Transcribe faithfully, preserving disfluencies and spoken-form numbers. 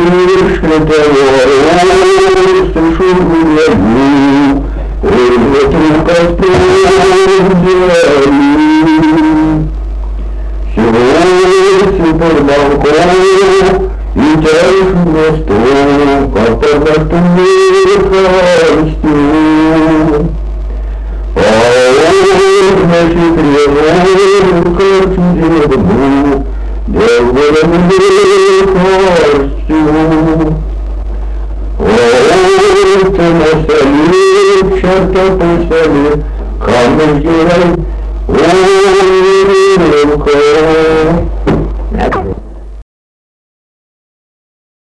Шутовой, слышу я, ветру костром сегодня под балкон и тянешь на стол, как по лекарству. А он, значит, ревел, как деревну, делаем лекарству. Ой, ты на столе, черта посоли, камень герой